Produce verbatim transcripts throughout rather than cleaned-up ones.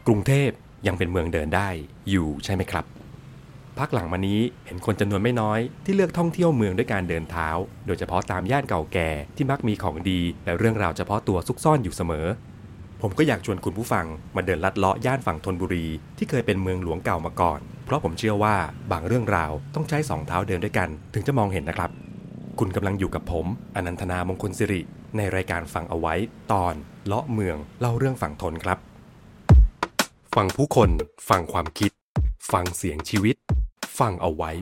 กรุงเทพยังเป็นเมืองเดินได้อยู่ใช่ไหมครับพักหลังมานี้เห็นคนจำนวนไม่น้อยที่เลือกท่องเที่ยวเมืองด้วยการเดินเท้าโดยเฉพาะตามย่านเก่าแก่ที่มักมีของดีและเรื่องราวเฉพาะตัวซุกซ่อนอยู่เสมอผมก็อยากชวนคุณผู้ฟังมาเดินลัดเลาะย่านฝั่งธนบุรีที่เคยเป็นเมืองหลวงเก่ามาก่อนเพราะผมเชื่อว่าบางเรื่องราวต้องใช้สองเท้าเดินด้วยกันถึงจะมองเห็นนะครับคุณกำลังอยู่กับผมอนันทนามงคลสิริในรายการฟังเอาไว้ตอนเลาะเมืองเล่าเรื่องฝั่งธนครับฟังผู้คนฟังความคิดฟังเสียงชีวิตฟังเอาไว้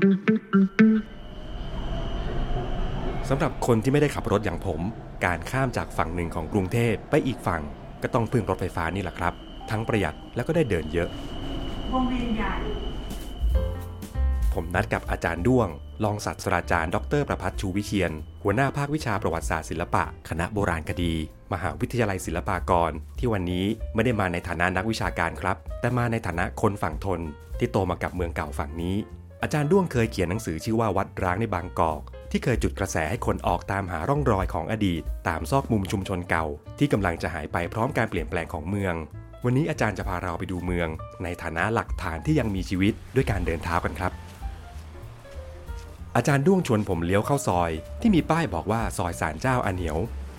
สำหรับคนที่ไม่ได้ขับรถอย่างผมการข้ามจากฝั่งหนึ่งของกรุงเทพไปอีกฝั่งก็ต้องพึ่งรถไฟฟ้านี่แหละครับทั้งประหยัดแล้วก็ได้เดินเยอะวงเวียนใหญ่ผมนัดกับอาจารย์ด้วงรองศาสตราจารย์ดรประภัสชูวิเชียรหัวหน้าภาควิชาประวัติศาสตร์ศิลปะคณะโบราณคดีมหาวิทยาลัยศิลปากรที่วันนี้ไม่ได้มาในฐานะนักวิชาการครับแต่มาในฐานะคนฝั่งธนที่โตมากับเมืองเก่าฝั่งนี้อาจารย์ด้วงเคยเขียนหนังสือชื่อว่าวัดร้างในบางกอกที่เคยจุดกระแสให้คนออกตามหาร่องรอยของอดีตตามซอกมุมชุมชนเก่าที่กำลังจะหายไปพร้อมการเปลี่ยนแปลงของเมืองวันนี้อาจารย์จะพาเราไปดูเมืองในฐานะหลักฐานที่ยังมีชีวิตด้วยการเดินเท้ากันครับอาจารย์ด้วงชวนผมเลี้ยวเข้าซอยที่มีป้ายบอกว่าซอยศาลเจ้าอาเหนียว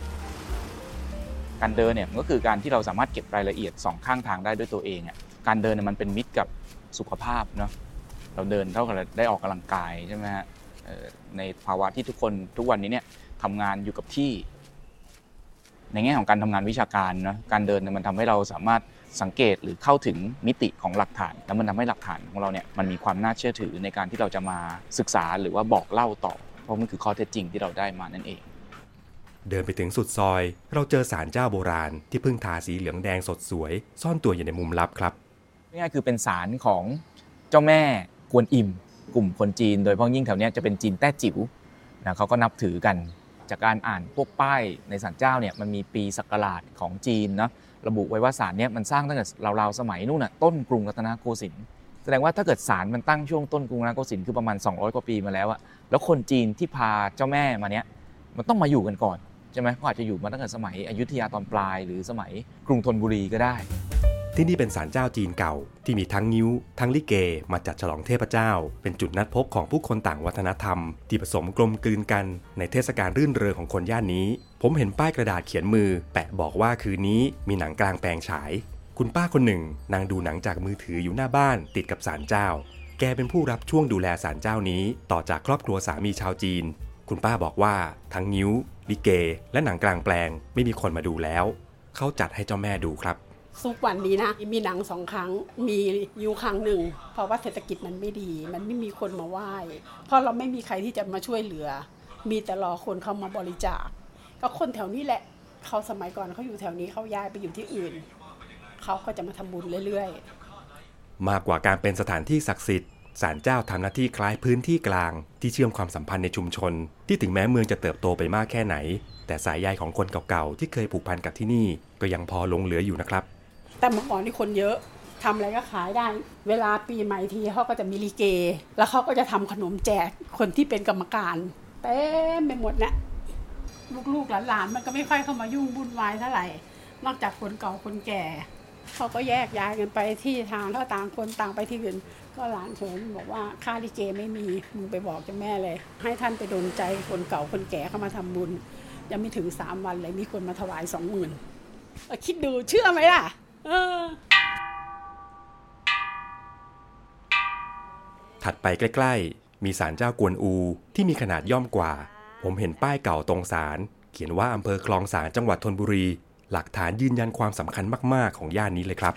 การเดินเนี่ยก็คือการที่เราสามารถเก็บรายละเอียดสองข้างทางได้ด้วยตัวเองอ่ะการเดินเนี่ยมันเป็นมิตรกับสุขภาพเนาะเราเดินเท่ากับได้ออกกำลังกายใช่ไหมฮะในภาวะที่ทุกคนทุกวันนี้เนี่ยทำงานอยู่กับที่ในแง่ของการทำงานวิชาการเนาะการเดินเนี่ยมันทำให้เราสามารถสังเกตหรือเข้าถึงมิติของหลักฐานแล้วมันทำให้หลักฐานของเราเนี่ยมันมีความน่าเชื่อถือในการที่เราจะมาศึกษาหรือว่าบอกเล่าต่อเพราะมันคือข้อเท็จจริงที่เราได้มานั่นเองเดินไปถึงสุดซอยเราเจอศาลเจ้าโบราณที่เพิ่งทาสีเหลืองแดงสดสวยซ่อนตัวอยู่ในมุมลับครับนี่คือเป็นศาลของเจ้าแม่กวนอิมกลุ่มคนจีนโดยเฉพาะยิ่งแถวนี้จะเป็นจีนแต้จิ๋วนะเขาก็นับถือกันจากการอ่านพวกป้ายในศาลเจ้าเนี่ยมันมีปีศักราชของจีนเนาะระบุไว้ว่าศาลเนี่ยมันสร้างตั้งแต่ราวๆสมัยนู่นน่ะต้นกรุงรัตนโกสินทร์แสดงว่าถ้าเกิดศาลมันตั้งช่วงต้นกรุงรัตนโกสินทร์คือประมาณสองร้อยกว่าปีมาแล้วอะแล้วคนจีนที่พาเจ้าแม่มาเนี้ยมันต้องมาอยู่กันก่อนใช่ไหมเขาอาจจะอยู่มาตั้งแต่สมัยอยุธยาตอนปลายหรือสมัยกรุงธนบุรีก็ได้ที่นี่เป็นศาลเจ้าจีนเก่าที่มีทั้งงิ้วทั้งลิเกมาจัดฉลองเทพเจ้าเป็นจุดนัดพบของผู้คนต่างวัฒนธรรมที่ผสมกลมกลืนกันในเทศกาลรื่นเริงของคนย่านนี้ผมเห็นป้ายกระดาษเขียนมือแปะบอกว่าคืนนี้มีหนังกลางแปลงฉายคุณป้าคนหนึ่งนางดูหนังจากมือถืออยู่หน้าบ้านติดกับศาลเจ้าแกเป็นผู้รับช่วงดูแลศาลเจ้านี้ต่อจากครอบครัวสามีชาวจีนคุณป้าบอกว่าทั้งงิ้วลิเกและหนังกลางแปลงไม่มีคนมาดูแล้วเขาจัดให้เจ้าแม่ดูครับทุกวันนี้นะมีหนังสองครั้งมีอยู่ครั้งหนึ่งเพราะว่าเศรษฐกิจมันไม่ดีมันไม่มีคนมาไหว้เพราะเราไม่มีใครที่จะมาช่วยเหลือมีแต่รอคนเข้ามาบริจาคก็คนแถวนี้แหละเขาสมัยก่อนเขาอยู่แถวนี้เขาย้ายไปอยู่ที่อื่นเขาก็จะมาทำบุญเรื่อยๆมากกว่าการเป็นสถานที่ศักดิ์สิทธิ์ศาลเจ้าทำหน้าที่คล้ายพื้นที่กลางที่เชื่อมความสัมพันธ์ในชุมชนที่ถึงแม้เมืองจะเติบโตไปมากแค่ไหนแต่สายใยของคนเก่าๆที่เคยผูกพันกับที่นี่ก็ยังพอหลงเหลืออยู่นะครับแต่เมื่อก่อนนี่คนเยอะทำอะไรก็ขายได้เวลาปีใหม่ทีเขาก็จะมีลิเกแล้วเขาก็จะทำขนมแจกคนที่เป็นกรรมการเต็มไปหมดนะลูกๆหลานๆมันก็ไม่ค่อยเข้ามายุ่งวุ่นวายเท่าไหร่นอกจากคนเก่าคนแก่เขาก็แยกย้ายกันไปที่ทางเขาต่างคนต่างไปที่อื่นก็หลานเฉยบอกว่าค่าลิเกไม่มีมึงไปบอกเจ้าแม่เลยให้ท่านไปดลใจคนเก่าคนแก่เข้ามาทำบุญยังไม่ถึงสามวันเลยมีคนมาถวายสองหมื่นคิดดูเชื่อไหมล่ะถัดไปใกล้ๆมีศาลเจ้ากวนอูที่มีขนาดย่อมกว่าผมเห็นป้ายเก่าตรงศาลเขียนว่าอำเภอคลองสานจังหวัดธนบุรีหลักฐานยืนยันความสำคัญมากๆของย่านนี้เลยครับ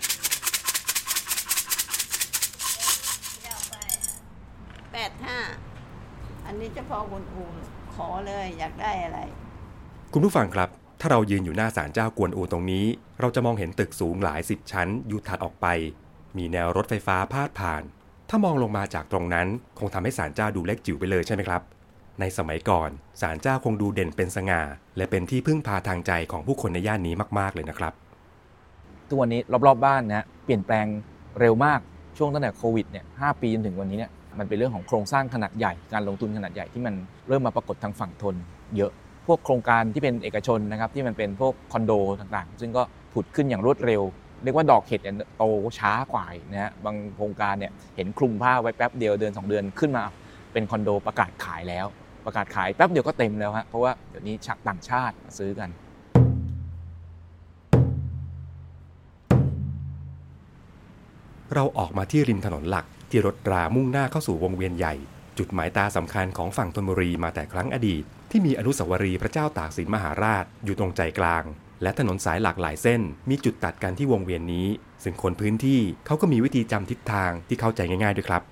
แปดห้าอันนี้เจ้าพ่อกวนอูขอเลยอยากได้อะไรคุณผู้ฟังครับถ้าเรายืนอยู่หน้าศาลเจ้ากวนอูตรงนี้เราจะมองเห็นตึกสูงหลายสิบชั้นอยู่ถัดออกไปมีแนวรถไฟฟ้าพาดผ่านถ้ามองลงมาจากตรงนั้นคงทำให้ศาลเจ้าดูเล็กจิ๋วไปเลยใช่ไหมครับในสมัยก่อนศาลเจ้าคงดูเด่นเป็นสง่าและเป็นที่พึ่งพาทางใจของผู้คนในย่านนี้มากๆเลยนะครับทุกวันนี้รอบๆบ้านนะเปลี่ยนแปลงเร็วมากช่วงตั้งแต่โควิดเนี่ยห้าปีจนถึงวันนี้เนี่ยมันเป็นเรื่องของโครงสร้างขนาดใหญ่การลงทุนขนาดใหญ่ที่มันเริ่มมาปรากฏทางฝั่งธนเยอะพวกโครงการที่เป็นเอกชนนะครับที่มันเป็นพวกคอนโดต่างๆซึ่งก็ผุดขึ้นอย่างรวดเร็วเรียกว่าดอกเห็ดเนี่ยโตช้ากว่านะฮะบางโครงการเนี่ยเห็นคลุมผ้าไว้แป๊บเดียวเดือนสองเดือนขึ้นมาเป็นคอนโดประกาศขายแล้วประกาศขายแป๊บเดียวก็เต็มแล้วฮะเพราะว่าเดี๋ยวนี้ต่างชาติมาซื้อกันเราออกมาที่ริมถนนหลักที่รถรามุ่งหน้าเข้าสู่วงเวียนใหญ่จุดหมายตาสำคัญของฝั่งธนบุรีมาแต่ครั้งอดีตที่มีอนุสาวรีย์พระเจ้าตากสินมหาราชอยู่ตรงใจกลางและถนนสายหลากหลายเส้นมีจุดตัดกันที่วงเวียนนี้ซึ่งคนพื้นที่เขาก็มีวิธีจำทิศทางที่เข้าใจง่ายๆด้วยครับ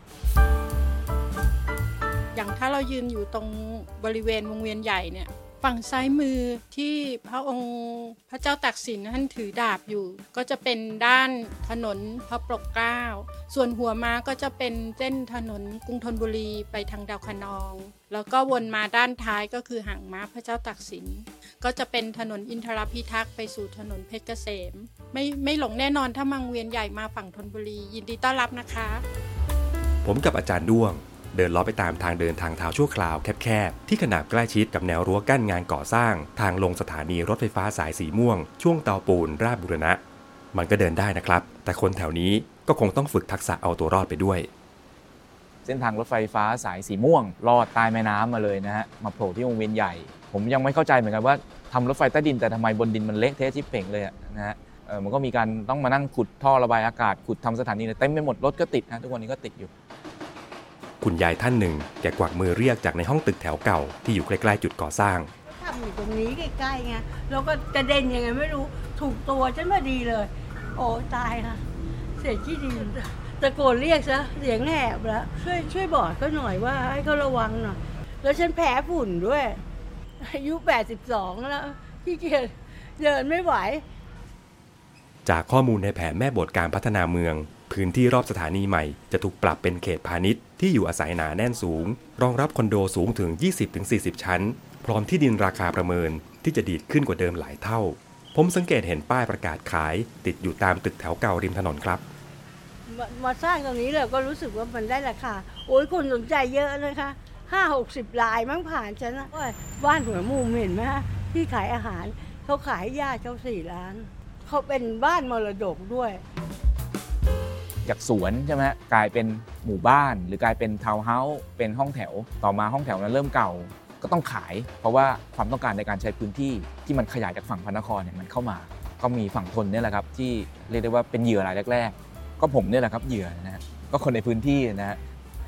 อย่างถ้าเรายืนอยู่ตรงบริเวณวงเวียนใหญ่เนี่ยฝั่งซ้ายมือที่พระองค์พระเจ้าตากสินท่านถือดาบอยู่ก็จะเป็นด้านถนนพระปกเกล้าส่วนหัวม้าก็จะเป็นเส้นถนนกรุงธนบุรีไปทางดาวคะนองแล้วก็วนมาด้านท้ายก็คือหางม้าพระเจ้าตากสินก็จะเป็นถนนอินทรพิทักษ์ไปสู่ถนนเพชรเกษมไม่ไม่หลงแน่นอนถ้ามังเวียนใหญ่มาฝั่งธนบุรียินดีต้อนรับนะคะผมกับอาจารย์ด้วงเดินล้อไปตามทางเดินทางเท้าชั่วคราวแคบๆที่ขนาบใกล้ชิดกับแนวรั้วกั้นงานก่อสร้างทางลงสถานีรถไฟฟ้าสายสีม่วงช่วงเตาปูนราชบุรณะมันก็เดินได้นะครับแต่คนแถวนี้ก็คงต้องฝึกทักษะเอาตัวรอดไปด้วยเส้นทางรถไฟฟ้าสายสีม่วงลอดใต้แม่น้ำมาเลยนะฮะมาโผล่ที่วงเวียนใหญ่ผมยังไม่เข้าใจเหมือนกันว่าทำรถไฟใต้ดินแต่ทำไมบนดินมันเละเทะชิบเป่งเลยนะฮะเออมันก็มีการต้องมานั่งขุดท่อระบายอากาศขุดทำสถานีเต็มไปหมดรถก็ติดนะทุกวันนี้ก็ติดอยู่คุณยายท่านหนึ่งแกกวักมือเรียกจากในห้องตึกแถวเก่าที่อยู่ใกล้ๆจุดก่อสร้างทำอยู่ตรงนี้ใกล้ๆไงแล้วก็กระเด็นยังไงไม่รู้ถูกตัวฉันพอดีเลยโอ้ตายค่ะเสียที่ดีตะโกนเรียกซะเสียงแหบแล้วช่วยช่วยบอกเขาหน่อยว่าให้เขาระวังหน่อยแล้วฉันแพ้ฝุ่นด้วยอายุแปดสิบสองแล้วขี้เกียจเดินไม่ไหวจากข้อมูลในแผนแม่บทการพัฒนาเมืองพื้นที่รอบสถานีใหม่จะถูกปรับเป็นเขตพาณิชย์ที่อยู่อาศัยหนาแน่นสูงรองรับคอนโดสูงถึง ยี่สิบถึงสี่สิบ ชั้นพร้อมที่ดินราคาประเมินที่จะดีดขึ้นกว่าเดิมหลายเท่าผมสังเกตเห็นป้ายประกาศขายติดอยู่ตามตึกแถวเก่าริมถนนครับมาสร้างตรงนี้เลยก็รู้สึกว่ามันได้ราคาโอ้ยคนสนใจเยอะนะคะห้าหกสิบรายมั้งผ่านฉันนะบ้านหัวมุมเห็นไหมฮะที่ขายอาหารเขาขายญาติเขาสี่ล้านเขาเป็นบ้านมรดกด้วยจากสวนใช่ไหมกลายเป็นหมู่บ้านหรือกลายเป็นทาวน์เฮาส์เป็นห้องแถวต่อมาห้องแถวนั้นเริ่มเก่าก็ต้องขายเพราะว่าความต้องการในการใช้พื้นที่ที่มันขยายจากฝั่งพระนครเนี่ยมันเข้ามาก็มีฝั่งทนเนี่ยแหละครับที่เรียกได้ว่าเป็นเหยื่อรายแรกๆก็ผมเนี่ยแหละครับเหยื่อนะฮะก็คนในพื้นที่นะฮะ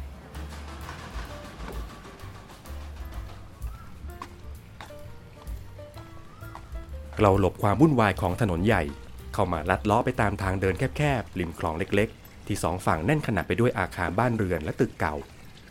เราหลบความวุ่นวายของถนนใหญ่เข้ามาลัดล้อไปตามทางเดินแคบๆริมคลองเล็กๆที่สองฝั่งแน่นขนาดไปด้วยอาคารบ้านเรือนและตึกเก่า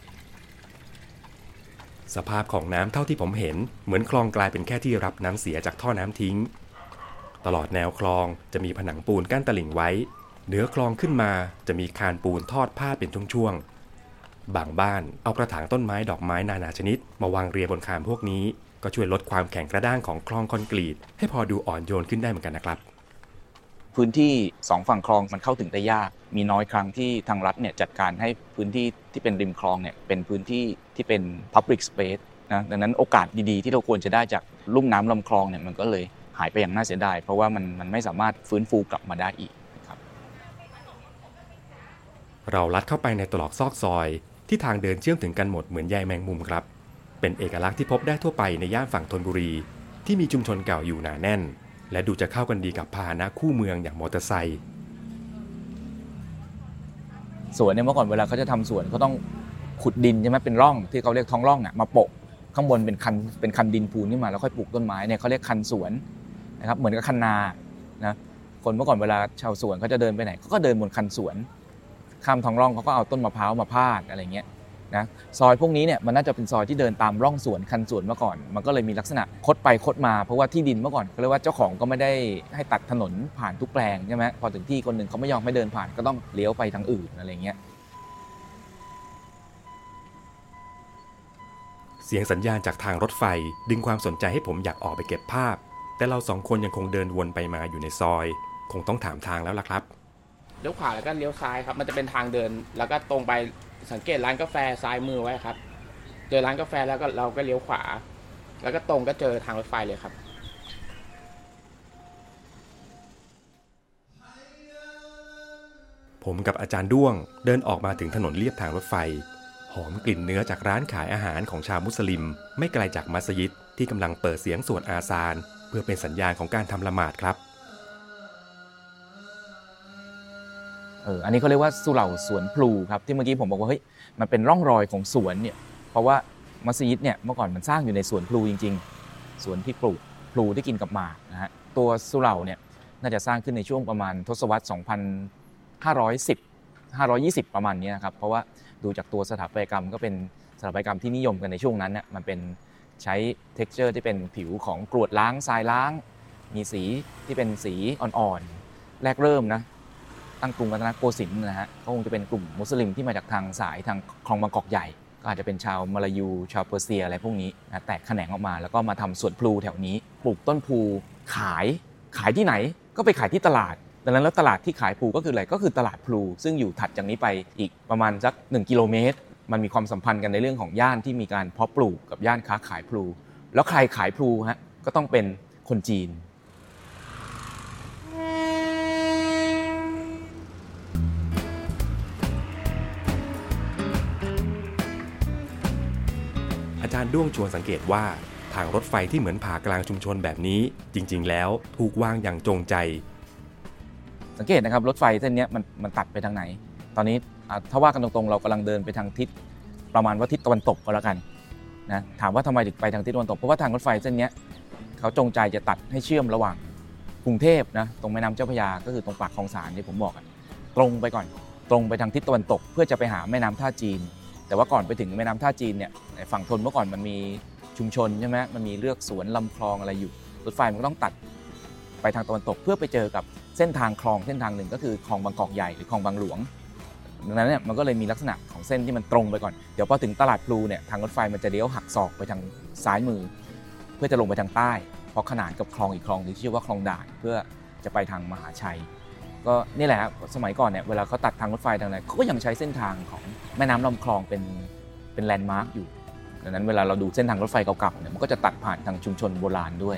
สภาพของน้ำเท่าที่ผมเห็นเหมือนคลองกลายเป็นแค่ที่รับน้ำเสียจากท่อน้ำทิ้งตลอดแนวคลองจะมีผนังปูนกั้นตลิ่งไว้เหนือคลองขึ้นมาจะมีคานปูนทอดพาดเป็นช่วงๆบางบ้านเอากระถางต้นไม้ดอกไม้นานาชนิดมาวางเรียบนคานพวกนี้ก็ช่วยลดความแข็งกระด้างของคลองคอนกรีตให้พอดูอ่อนโยนขึ้นได้เหมือนกันนะครับพื้นที่สองฝั่งคลองมันเข้าถึงได้ยากมีน้อยครั้งที่ทางรัฐเนี่ยจัดการให้พื้นที่ที่เป็นริมคลองเนี่ยเป็นพื้นที่ที่เป็น Public Space นะดังนั้นโอกาสดีๆที่เราควรจะได้จากลุ่มน้ำลำคลองเนี่ยมันก็เลยหายไปอย่างน่าเสียดายเพราะว่ามันมันไม่สามารถฟื้นฟูกลับมาได้อีกครับเราลัดเข้าไปในตรอกซอกซอยที่ทางเดินเชื่อมถึงกันหมดเหมือนใยแมงมุมครับเป็นเอกลักษณ์ที่พบได้ทั่วไปในย่านฝั่งธนบุรีที่มีชุมชนเก่าอยู่หนาแน่นและดูจะเข้ากันดีกับพาหนะคู่เมืองอย่างมอเตอร์ไซค์สวนเนี่ยเมื่อก่อนเวลาเขาจะทำสวนเขาต้องขุดดินใช่ไหมเป็นร่องที่เขาเรียกท้องร่องเนี่ยมาโปะข้างบนเป็นคันเป็นคันดินปูนขึ้นมาแล้วค่อยปลูกต้นไม้เนี่ยเขาเรียกคันสวนนะครับเหมือนกับคันนานะคนเมื่อก่อนเวลาชาวสวนเขาจะเดินไปไหนเขาก็เดินบนคันสวนข้ามท้องร่องเขาก็เอาต้นมะพร้าวมาพาดอะไรเงี้ยนะซอยพวกนี้เนี่ยมันน่าจะเป็นซอยที่เดินตามร่องสวนคันสวนเมื่อก่อนมันก็เลยมีลักษณะคดไปคดมาเพราะว่าที่ดินเมื่อก่อนเขาเรียกว่าเจ้าของก็ไม่ได้ให้ตัดถนนผ่านทุกแปลงใช่ไหมพอถึงที่คนหนึ่งเขาไม่ยอมให้เดินผ่านก็ต้องเลี้ยวไปทางอื่นอะไรเงี้ยเสียงสัญญาณจากทางรถไฟดึงความสนใจให้ผมอยากออกไปเก็บภาพแต่เราสองคนยังคงเดินวนไปมาอยู่ในซอยคงต้องถามทางแล้วล่ะครับเลี้ยวขวาแล้วก็เลี้ยวซ้ายครับมันจะเป็นทางเดินแล้วก็ตรงไปสังเกตร้านกาแฟซ้ายมือไว้ครับเจอร้านกาแฟแล้วก็เราก็เลี้ยวขวาแล้วก็ตรงก็เจอทางรถไฟเลยครับผมกับอาจารย์ด้วงเดินออกมาถึงถนนเลียบทางรถไฟหอมกลิ่นเนื้อจากร้านขายอาหารของชาวมุสลิมไม่ไกลจากมัสยิดที่กำลังเปิดเสียงสวดอาซานเพื่อเป็นสัญญาณของการทำละหมาดครับเอออันนี้เขาเรียกว่าสุเหร่าสวนพลูครับที่เมื่อกี้ผมบอกว่าเฮ้ยมันเป็นร่องรอยของสวนเนี่ยเพราะว่ามัสยิดเนี่ยเมื่อก่อนมันสร้างอยู่ในสวนพลูจริงๆสวนที่ปลูกพลูที่กินกับหมากนะฮะตัวสุเหร่าเนี่ยน่าจะสร้างขึ้นในช่วงประมาณทศวรรษ สองพันห้าร้อยสิบ ห้าร้อยยี่สิบ ประมาณนี้ครับเพราะว่าดูจากตัวสถาปัตยกรรมก็เป็นสถาปัตยกรรมที่นิยมกันในช่วงนั้นเนี่ยมันเป็นใช้ texture ที่เป็นผิวของกรวดล้างทรายล้างมีสีที่เป็นสีอ่อนๆแรกเริ่มนะตั้งกรุงรัตนโกสินทร์นะฮะก็คงจะเป็นกลุ่มมุสลิมที่มาจากทางสายทางคลองบางกอกใหญ่ก็อาจจะเป็นชาวมาลายูชาวเปอร์เซียอะไรพวกนี้นะแตกแขนงออกมาแล้วก็มาทำสวนพลูแถวนี้ปลูกต้นพลูขายขายที่ไหนก็ไปขายที่ตลาดดังนั้นแล้วตลาดที่ขายพลูก็คืออะไรก็คือตลาดพลูซึ่งอยู่ถัดจากนี้ไปอีกประมาณสักหนึ่งกิโลเมตรมันมีความสัมพันธ์กันในเรื่องของย่านที่มีการเพาะปลูกกับย่านค้าขายพลูแล้วใครขายพลูฮะก็ต้องเป็นคนจีนอาจารย์ด้วงชวนสังเกตว่าทางรถไฟที่เหมือนผ่ากลางชุมชนแบบนี้จริงๆแล้วถูกวางอย่างจงใจสังเกตนะครับรถไฟเส้นนี้มันมันตัดไปทางไหนตอนนี้ถ้าว่ากันตรงๆเรากำลังเดินไปทางทิศประมาณว่าทิศตะวันตกก็แล้วกันนะถามว่าทำไมถึงไปทางทิศตะวันตกเพราะว่าทางรถไฟเส้นนี้เขาจงใจจะตัดให้เชื่อมระหว่างกรุงเทพนะตรงแม่น้ำเจ้าพระยาก็คือตรงปากคลองสานที่ผมบอกตรงไปก่อนตรงไปทางทิศตะวันตกเพื่อจะไปหาแม่น้ำท่าจีนแต่ว่าก่อนไปถึงแม่น้ำท่าจีนเนี่ยฝั่งทนเมื่อก่อนมันมีชุมชนใช่ไหมมันมีเลือกสวนลำคลองอะไรอยู่รถไฟมันก็ต้องตัดไปทางตะวันตกเพื่อไปเจอกับเส้นทางคลองเส้นทางหนึ่งก็คือคลองบางกอกใหญ่หรือคลองบางหลวงดังนั้นเนี่ยมันก็เลยมีลักษณะของเส้นที่มันตรงไปก่อนเดี๋ยวพอถึงตลาดพลูเนี่ยทางรถไฟมันจะเลี้ยวหักศอกไปทางซ้ายมือเพื่อจะลงไปทางใต้เพราะขนานกับคลองอีกคลองที่ชื่อว่าคลองด่านเพื่อจะไปทางมหาชัยก็นี่แหละครับสมัยก่อนเนี่ยเวลาเขาตัดทางรถไฟทางไหนเขาก็ยังใช้เส้นทางของแม่น้ำลำคลองเป็นเป็นแลนด์มาร์คอยู่ดังนั้นเวลาเราดูเส้นทางรถไฟเก่าๆเนี่ยมันก็จะตัดผ่านทางชุมชนโบราณด้วย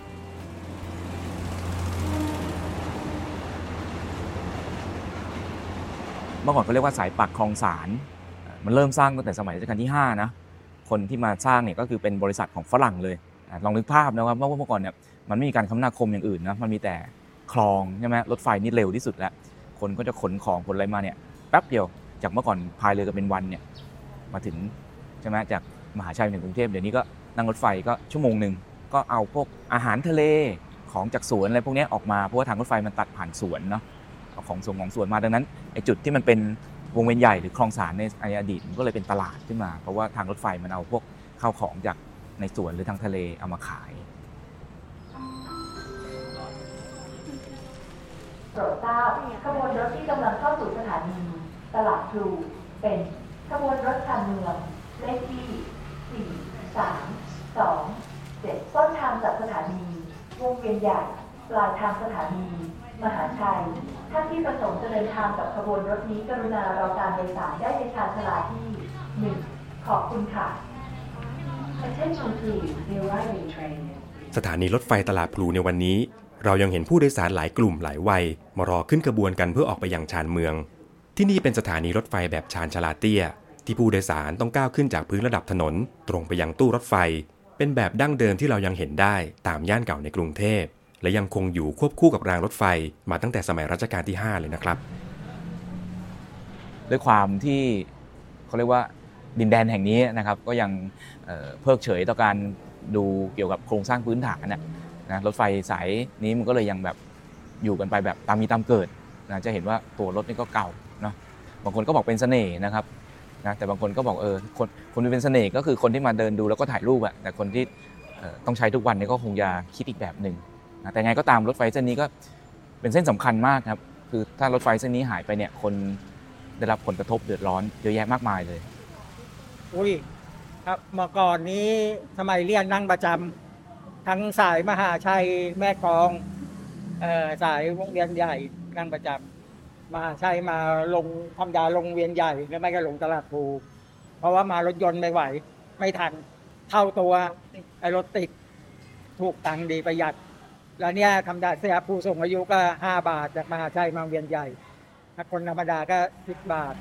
เมื่อก่อนเขาเรียกว่าสายปากคลองสานมันเริ่มสร้างตั้งแต่สมัยรัชกาลที่ห้านะคนที่มาสร้างเนี่ยก็คือเป็นบริษัทของฝรั่งเลยลองนึกภาพนะครับว่าเมื่อก่อนเนี่ยมันไม่มีการคมนาคมอย่างอื่นนะมันมีแต่คลองใช่ไหมรถไฟนี่เร็วที่สุดแล้วคนก็จะขนของขนอะไรมาเนี่ยแป๊บเดียวจากเมื่อก่อนพายเรือกันเป็นวันเนี่ยมาถึงใช่ไหมจากมหาชัยถึงกรุงเทพเดี๋ยวนี้ก็นั่งรถไฟก็ชั่วโมงนึงก็เอาพวกอาหารทะเลของจากสวนอะไรพวกนี้ออกมาเพราะว่าทางรถไฟมันตัดผ่านสวนเนาะของส่งของสวนมาดังนั้นไอ้จุดที่มันเป็นวงเวียนใหญ่หรือคลองสานในอดีตมันก็เลยเป็นตลาดขึ้นมาเพราะว่าทางรถไฟมันเอาพวกข้าวของจากในสวนหรือทางทะเลเอามาขายโปรดทราบขบวนรถที่กำลังเข้าสู่สถานีตลาดพลูเป็นขบวนรถชานเมืองเลขที่สี่ สาม สอง เจ็ดต้นทางจากสถานีวงเวียนใหญ่ปลายทางสถานีมหาชัยท่านที่ประสงค์จะเดินทางกับขบวนรถนี้กรุณารอการโดยสารได้ในชานชาลาที่หนึ่งขอบคุณค่ะ Attention please the arriving train สถานีรถไฟตลาดพลูในวันนี้เรายังเห็นผู้โดยสารหลายกลุ่มหลายวัยมารอขึ้นขบวนกันเพื่อออกไปยังชานเมืองที่นี่เป็นสถานีรถไฟแบบชานชาลาเตี้ยที่ผู้โดยสารต้องก้าวขึ้นจากพื้นระดับถนนตรงไปยังตู้รถไฟเป็นแบบดั้งเดิมที่เรายังเห็นได้ตามย่านเก่าในกรุงเทพและยังคงอยู่ควบคู่กับรางรถไฟมาตั้งแต่สมัยรัชกาลที่ห้าเลยนะครับด้วยความที่เขาเรียกว่าดินแดนแห่งนี้นะครับก็ยังเพิกเฉยต่อการดูเกี่ยวกับโครงสร้างพื้นฐานนะนะรถไฟสายนี้มันก็เลยยังแบบอยู่กันไปแบบตามมีตามเกิดนะจะเห็นว่าตัวรถนี่ก็เก่าเนาะบางคนก็บอกเป็นเสน่ห์นะครับนะแต่บางคนก็บอกเออคนคนที่เป็นเสน่ห์ก็คือคนที่มาเดินดูแล้วก็ถ่ายรูปอะแต่คนที่ต้องใช้ทุกวันนี่ก็คงจะคิดอีกแบบนึงนะแต่ไงก็ตามรถไฟเส้นนี้ก็เป็นเส้นสำคัญมากครับคือถ้ารถไฟเส้นนี้หายไปเนี่ยคนได้รับผลกระทบเดือดร้อนเยอะแยะมากมายเลยอุ้ยครับเมื่อก่อนนี้สมัยเรียนนั่งประจำทั้งสายมหาชัยแม่กลองเอ่อสายวงเวียนใหญ่นั่งประจำมหาชัยมาลงธรรมดาลงเวียนใหญ่แล้วไม่ก็ลงตลาดพลูเพราะว่ามารถยนต์ไม่ไหวไม่ทันเท่าตัวไอ้รถติดถูกตังค์ดีประหยัดแล้วเนี่ยธรรมดาเสียผู้สูงอายุก็ห้าบาทจากมหาชัยมาเวียนใหญ่ถ้าคนธรรมดาก็สิบบาท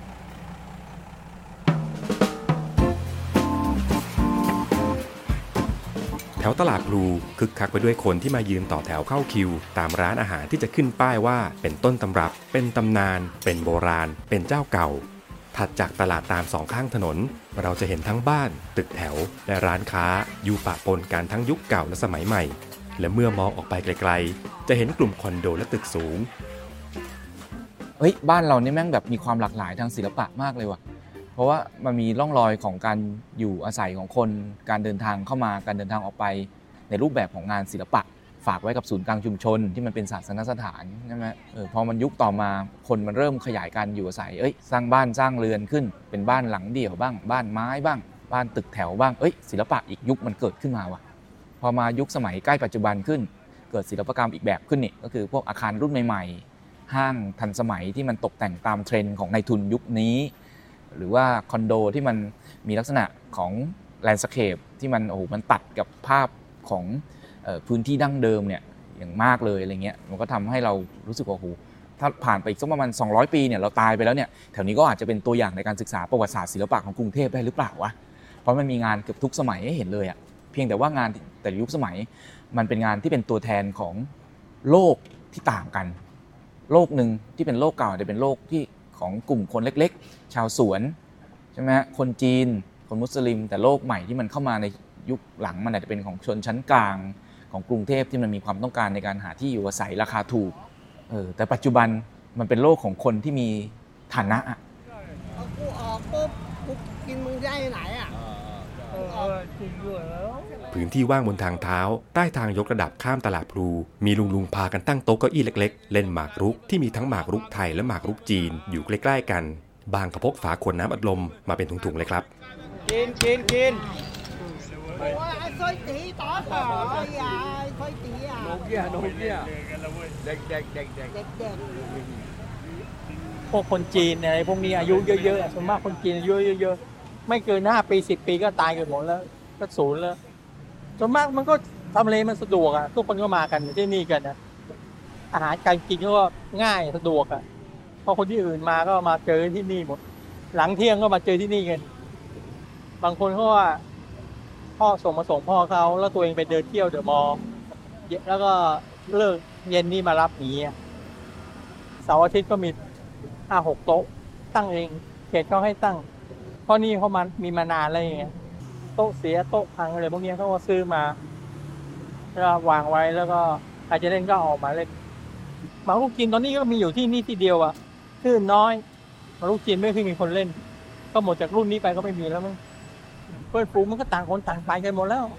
แถวตลาดพลูคึกคักไปด้วยคนที่มายืนต่อแถวเข้าคิวตามร้านอาหารที่จะขึ้นป้ายว่าเป็นต้นตำรับเป็นตำนานเป็นโบราณเป็นเจ้าเก่าถัดจากตลาดตามสองข้างถนนเราจะเห็นทั้งบ้านตึกแถวและร้านค้าอยู่ปะปนกันทั้งยุคเก่าและสมัยใหม่และเมื่อมองออกไปไกลๆจะเห็นกลุ่มคอนโดและตึกสูงเฮ้ยบ้านเราเนี่ยแม่งแบบมีความหลากหลายทางศิลปะมากเลยว่ะเพราะว่ามันมีร่องรอยของการอยู่อาศัยของคนการเดินทางเข้ามาการเดินทางออกไปในรูปแบบของงานศิลปะฝากไว้กับศูนย์กลางชุมชนที่มันเป็นศาสนสถานใช่ไหมเออพอมันยุคต่อมาคนมันเริ่มขยายการอยู่อาศัยเอ้ยสร้างบ้านสร้างเรือนขึ้นเป็นบ้านหลังเดี่ยวบ้างบ้านไม้บ้างบ้านตึกแถวบ้างเอ้ยศิลปะอีกยุคมันเกิดขึ้นมาว่ะพอมายุคสมัยใกล้ปัจจุบันขึ้นเกิดศิลปกรรมอีกแบบขึ้นนี่ก็คือพวกอาคารรุ่นใหม่ๆห้างทันสมัยที่มันตกแต่งตามเทรนด์ของนายทุนยุคนี้หรือว่าคอนโดที่มันมีลักษณะของแลนด์สเคปที่มันโอ้โหมันตัดกับภาพของเอ่อพื้นที่ดั้งเดิมเนี่ยอย่างมากเลยอะไรเงี้ยมันก็ทำให้เรารู้สึกว่าโอ้โหถ้าผ่านไปอีกสักประมาณสองร้อยปีเนี่ยเราตายไปแล้วเนี่ยแถวนี้ก็อาจจะเป็นตัวอย่างในการศึกษาประวัติศาสตร์ศิลปะของกรุงเทพได้หรือเปล่าวะเพราะมันมีงานเกือบทุกสมัยให้เห็นเลยอ่ะเพียงแต่ว่างานแต่ยุคสมัยมันเป็นงานที่เป็นตัวแทนของโลกที่ต่างกันโลกนึงที่เป็นโลกเก่าจะเป็นโลกที่ของกลุ่มคนเล็กๆชาวสวนใช่ไหมฮะคนจีนคนมุสลิมแต่โลกใหม่ที่มันเข้ามาในยุคหลังมันอาจจะเป็นของชนชั้นกลางของกรุงเทพที่มันมีความต้องการในการหาที่อยู่อาศัยราคาถูกเออแต่ปัจจุบันมันเป็นโลกของคนที่มีฐานะอ่ะเอากูออกปุ๊บกูกินมึงได้ไหนอ่ะเออจริงด้วยแล้วพื้นที่ว่างบนทางเท้าใต้ทางยกระดับข้ามตลาดพลูมีลุงลุงพากันตั้งโต๊ะเก้าอี้เล็กๆเล่นหมากรุกที่มีทั้งหมากรุกไทยและหมากรุกจีนอยู่ใกล้ๆกันบางก็พกฝาขวดน้ำอัดลมมาเป็นถุงๆเลยครับกินกินกินโอ้ยไอ้ซอยตีต่อต่อไอ้ยาไอ้ซอยตีอ่ะโนเกียโนเกียเด็กเด็กเด็กเด็กเด็กเด็กพวกคนจีนอะไรพวกนี้อายุเยอะๆส่วนมากคนจีนอายุเยอะๆไม่เกินห้าปีสิบปีก็ตายกันหมดแล้วก็ศูนย์แล้วส่วนมากมันก็ทำเลมันสะดวกอ่ะทุกคนก็มากันที่นี่กันนะอาหารการกินก็ง่ายสะดวกอ่ะพอคนที่อื่นมาก็มาเจอที่นี่หมดหลังเที่ยงก็มาเจอที่นี่กันบางคนเขาว่าพ่อส่งมาส่งพ่อเขาแล้วตัวเองไปเดินเที่ยวเดอะมอลล์แล้วก็เลิกเย็นนี่มารับหนีเสาร์อาทิตย์ก็มีห้าหกโต๊ะตั้งเองเขตเขาให้ตั้งเพราะนี่เขามันมีมานานอะไรอย่างเงี้ยโต๊ะเสียโต๊ะพังอะไรพวกนี้เขาก็ซื้อมาแล้ววางไว้แล้วก็ใครจะเล่นก็ออกมาเล่นหมากรุกจีนตอนนี้ก็มีอยู่ที่นี่ที่เดียวอ่ะคลื่นน้อยหมากรุกจีนไม่เคยมีคนเล่นก็หมดจากรุ่นนี้ไปก็ไม่มีแล้วมั้งเพื่อนฝูงมันก็ต่างคนต่างไปกันหมดแล้ว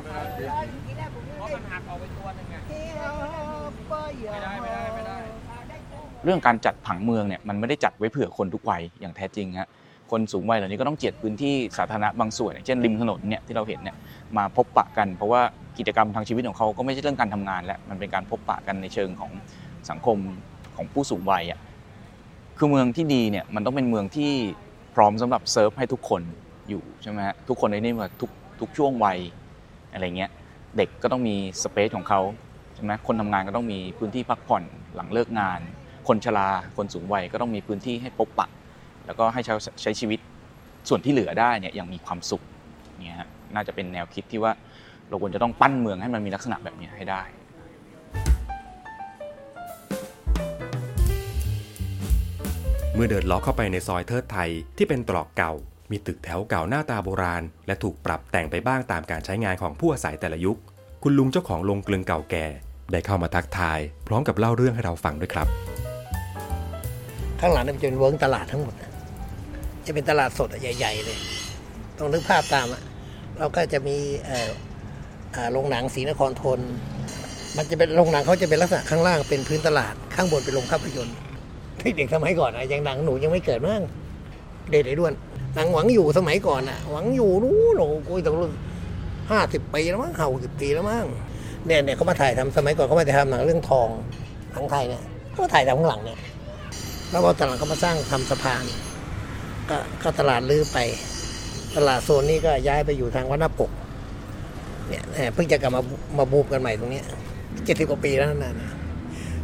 เรื่องการจัดผังเมืองเนี่ยมันไม่ได้จัดไว้เผื่อคนทุกวัยอย่างแท้จริงฮะคนสูงวัยเหล่านี้ก็ต้องเจียดพื้นที่สาธารณะบางส่วนอย่างเช่นริมถนนเนี่ยที่เราเห็นเนี่ยมาพบปะกันเพราะว่ากิจกรรมทางชีวิตของเขาก็ไม่ใช่เรื่องการทำงานแล้วมันเป็นการพบปะกันในเชิงของสังคมของผู้สูงวัยอ่ะคือเมืองที่ดีเนี่ยมันต้องเป็นเมืองที่พร้อมสำหรับเซิร์ฟให้ทุกคนอยู่ใช่ไหมฮะทุกคนในนี้ว่าทุกทุกช่วงวัยอะไรเงี้ยเด็กก็ต้องมีสเปซของเขาใช่ไหมคนทำงานก็ต้องมีพื้นที่พักผ่อนหลังเลิกงานคนชราคนสูงวัยก็ต้องมีพื้นที่ให้พบปะแล้วก็ให้ใช้ใช้ชีวิตส่วนที่เหลือได้เนี่ยอย่างมีความสุขเนี่ยฮะน่าจะเป็นแนวคิดที่ว่าเราควรจะต้องปั้นเมืองให้มันมีลักษณะแบบนี้ให้ได้เมื่อเดินล้อเข้าไปในซอยเทิดไทยที่เป็นตรอกเก่ามีตึกแถวเก่าหน้าตาโบราณและถูกปรับแต่งไปบ้างตามการใช้งานของผู้อาศัยแต่ละยุคคุณลุงเจ้าของโรงกลึงเก่าแก่ได้เข้ามาทักทายพร้อมกับเล่าเรื่องให้เราฟังด้วยครับข้างหลังนี่มันจะเป็นเวิร์กตลาดทั้งหมดจะเป็นตลาดสดใหญ่ๆเลยต้องนึกภาพตามอ่ะเราก็จะมีเอ่ออ่าโรงหนังศรีนครธนมันจะเป็นโรงหนังเขาจะเป็นลักษณะข้างล่างเป็นพื้นตลาดข้างบนเป็นโรงภาพยนตร์ที่เด็กสมัยก่อนอ่ะยังหนังหนูยังไม่เกิดมั้งเด็กไอ้ด้วนหนังหวังอยู่สมัยก่อนอ่ะหวังอยู่นู้นโอ้ยต้องรุ่นห้าสิบปีแล้วมั้งห้าสิบปีแล้วมั้งเนี่ยเนี่ยเขามาถ่ายทำสมัยก่อนเขามาถ่ายทำหนังเรื่องทองหนังไทยเนี่ยเขาถ่ายทำข้างหลังเนี่ยแล้วพอตลาดเขามาสร้างทำสะพานก็ก็ตลาดลื้อไปตลาดโซนนี้ก็ย้ายไปอยู่ทางวัดหน้าปกเนี่ยเพิ่งจะกลับมามาบูมกันใหม่ตรงนี้เจ็ดสิบกว่าปีแล้วนั่นนะ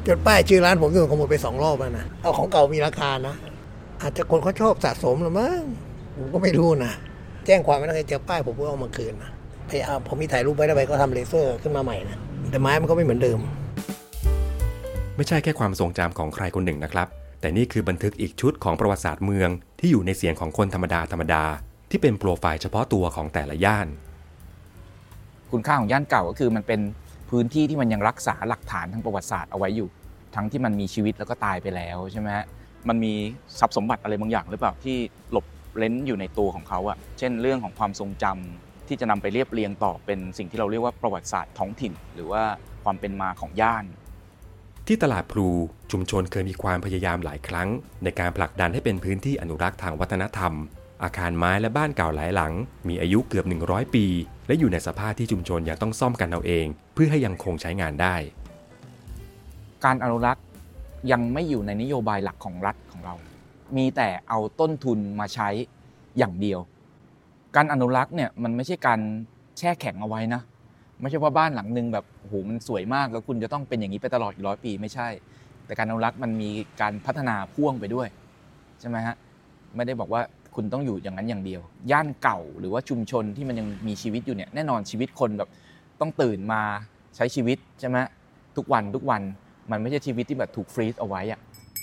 จนป้ายชื่อร้านผมโดนขโมยไปสองรอบแล้วนะเอาของเก่ามีราคานะอาจจะคนเขาชอบสะสมหรือมั้งผมก็ไม่รู้นะแจ้งความไม่ได้เจอป้ายผมก็เอามาคืนนะไปเอาผมมีถ่ายรูปไว้แล้วไปก็ทำเลเซอร์ขึ้นมาใหม่นะแต่ไม้มันก็ไม่เหมือนเดิมไม่ใช่แค่ความทรงจำของใครคนหนึ่งนะครับแต่นี่คือบันทึกอีกชุดของประวัติศาสตร์เมืองที่อยู่ในเสียงของคนธรรมดาธรรมดาที่เป็นโปรไฟล์เฉพาะตัวของแต่ละย่านคุณค่าของย่านเก่าก็คือมันเป็นพื้นที่ที่มันยังรักษาหลักฐานทางประวัติศาสตร์เอาไว้อยู่ทั้งที่มันมีชีวิตแล้วก็ตายไปแล้วใช่ไหมฮะมันมีทรัพย์สมบัติอะไรบางอย่างหรือเปล่าที่หลบเร้นอยู่ในตัวของเขาอะเช่นเรื่องของความทรงจำที่จะนำไปเรียบเรียงต่อเป็นสิ่งที่เราเรียกว่าประวัติศาสตร์ท้องถิ่นหรือว่าความเป็นมาของย่านที่ตลาดพลูชุมชนเคยมีความพยายามหลายครั้งในการผลักดันให้เป็นพื้นที่อนุรักษ์ทางวัฒนธรรมอาคารไม้และบ้านเก่าหลายหลังมีอายุเกือบหนึ่งร้อยปีและอยู่ในสภาพที่ชุมชนยังต้องซ่อมกันเอาเองเพื่อให้ยังคงใช้งานได้การอนุรักษ์ยังไม่อยู่ในนโยบายหลักของรัฐของเรามีแต่เอาต้นทุนมาใช้อย่างเดียวการอนุรักษ์เนี่ยมันไม่ใช่การแช่แข็งเอาไว้นะไม่ใช่ว่าบ้านหลังนึงแบบโอ้โหมันสวยมากแล้วคุณจะต้องเป็นอย่างนี้ไปตลอดอีกร้อยปีไม่ใช่แต่การอนุรักษ์มันมีการพัฒนาพ่วงไปด้วยใช่ไหมฮะไม่ได้บอกว่าคุณต้องอยู่อย่างนั้นอย่างเดียวย่านเก่าหรือว่าชุมชนที่มันยังมีชีวิตอยู่เนี่ยแน่นอนชีวิตคนแบบต้องตื่นมาใช้ชีวิตใช่ไหมทุกวันทุกวันมันไม่ใช่ชีวิตที่แบบถูกฟรีซเอาไว้อะ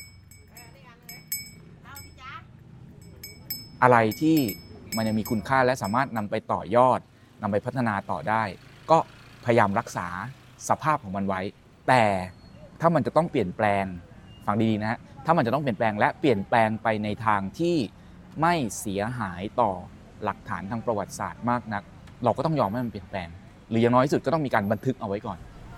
อะไรที่มันยังมีคุณค่าและสามารถนำไปต่อยอดนำไปพัฒนาต่อได้ก็พยายามรักษาสภาพของมันไว้แต่ถ้ามันจะต้องเปลี่ยนแปลงฟังดีๆนะฮะถ้ามันจะต้องเปลี่ยนแปลงและเปลี่ยนแปลงไปในทางที่ไม่เสียหายต่อหลักฐานทางประวัติศาสตร์มากนักเราก็ต้องยอมให้มันเปลี่ยนแปลงหรืออย่างน้อยที่สุดก็ต้องมีการบันทึกเอาไว้ก่อน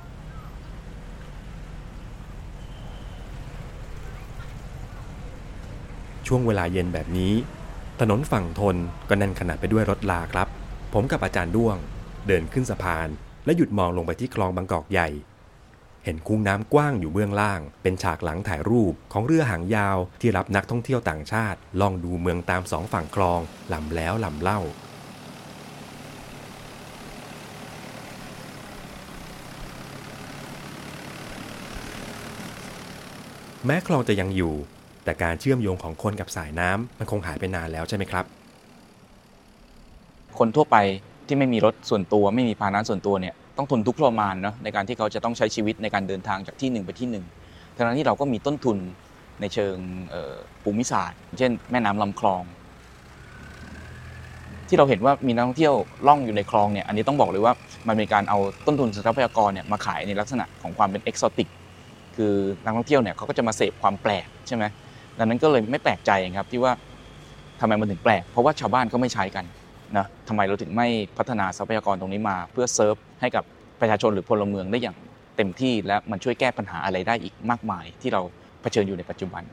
ช่วงเวลาเย็นแบบนี้ถนนฝั่งทนก็แน่นขนาดไปด้วยรถลาครับผมกับอาจารย์ด้วงเดินขึ้นสะพานและหยุดมองลงไปที่คลองบางกอกใหญ่เห็นคูน้ำกว้างอยู่เบื้องล่างเป็นฉากหลังถ่ายรูปของเรือหางยาวที่รับนักท่องเที่ยวต่างชาติล่องดูเมืองตามสองฝั่งคลองลำแล้วลำเล่าแม้คลองจะยังอยู่แต่การเชื่อมโยงของคนกับสายน้ำมันคงหายไปนานแล้วใช่ไหมครับคนทั่วไปที่ไม่มีรถส่วนตัวไม่มีพาหนะส่วนตัวเนี่ยต้องทนทุกข์ทรมานเนาะในการที่เขาจะต้องใช้ชีวิตในการเดินทางจากที่หนึ่งไปที่หนึ่งทั้งนั้นที่เราก็มีต้นทุนในเชิงภูมิศาสตร์เช่นแม่น้ำลำคลองที่เราเห็นว่ามีนักท่องเที่ยวล่องอยู่ในคลองเนี่ยอันนี้ต้องบอกเลยว่ามันเป็นการเอาต้นทุนทรัพยากรเนี่ยมาขายในลักษณะของความเป็นเอกโซติกคือนักท่องเที่ยวเนี่ยเขาก็จะมาเสพความแปลกใช่ไหมดังนั้นก็เลยไม่แปลกใจครับที่ว่าทำไมมันถึงแปลกเพราะว่าชาวบ้านก็ไม่ใช้กันนะทำไมเราถึงไม่พัฒนาทรัพยากรตรงนี้มาเพื่อเซิร์ฟให้กับประชาชนหรือพลเมืองได้อย่างเต็มที่และมันช่วยแก้ปัญหาอะไรได้อีกมากมายที่เราเผชิญอยู่ในปัจจุบัน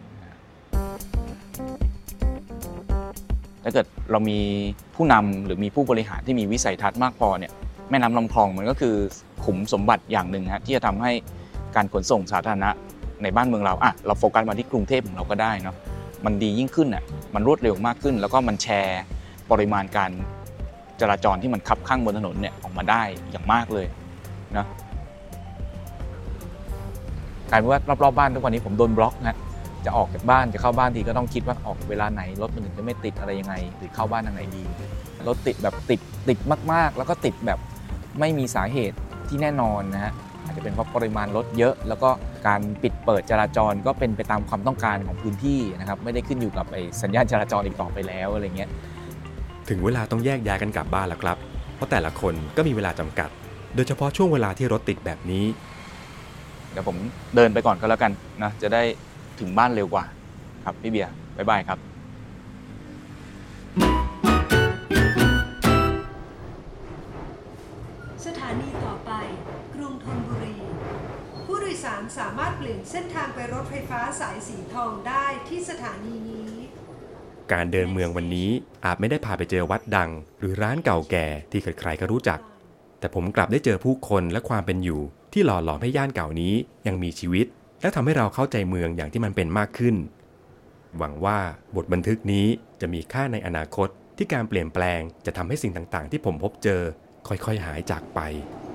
ถ้าเกิดเรามีผู้นำหรือมีผู้บริหารที่มีวิสัยทัศน์มากพอเนี่ยแม่น้ำลำคลองมันก็คือขุมสมบัติอย่างหนึ่งฮะที่จะทำให้การขนส่งสาธารณะในบ้านเมืองเราอ่ะเราโฟกัสมาที่กรุงเทพของเราก็ได้เนาะมันดียิ่งขึ้นอ่ะมันรวดเร็วมากขึ้นแล้วก็มันแชร์ปริมาณการจราจรที่มันคับข้างบนถนนเนี่ยออกมาได้อย่างมากเลยนะกลายเป็นว่ารอบๆบ้านทุกวันนี้ผมโดนบล็อกนะจะออกจากบ้านจะเข้าบ้านทีก็ต้องคิดว่าออกเวลาไหนรถมันถึงจะไม่ติดอะไรยังไงหรือเข้าบ้านทางไหนดีรถติดแบบติดติดมากๆแล้วก็ติดแบบไม่มีสาเหตุที่แน่นอนนะฮะอาจจะเป็นเพราะปริมาณรถเยอะแล้วก็การปิดเปิดจราจรก็เป็นไปตามความต้องการของพื้นที่นะครับไม่ได้ขึ้นอยู่กับไอ้สัญญาณจราจรอีกต่อไปแล้วอะไรเงี้ยถึงเวลาต้องแยกย้ายกันกลับบ้านแล้วครับเพราะแต่ละคนก็มีเวลาจำกัดโดยเฉพาะช่วงเวลาที่รถติดแบบนี้เดี๋ยวผมเดินไปก่อนก็แล้วกันนะจะได้ถึงบ้านเร็วกว่าครับพี่เบียร์บ๊ายบายครับสถานีต่อไปกรุงธนบุรีผู้โดยสารสามารถเปลี่ยนเส้นทางไปรถไฟฟ้าสายสีทองได้ที่สถานีนี้การเดินเมืองวันนี้อาจไม่ได้พาไปเจอวัดดังหรือร้านเก่าแก่ที่ใครๆก็รู้จักแต่ผมกลับได้เจอผู้คนและความเป็นอยู่ที่หล่อหลอมให้ย่านเก่านี้ยังมีชีวิตและทำให้เราเข้าใจเมืองอย่างที่มันเป็นมากขึ้นหวังว่าบทบันทึกนี้จะมีค่าในอนาคตที่การเปลี่ยนแปลงจะทำให้สิ่งต่างๆที่ผมพบเจอค่อยๆหายจากไป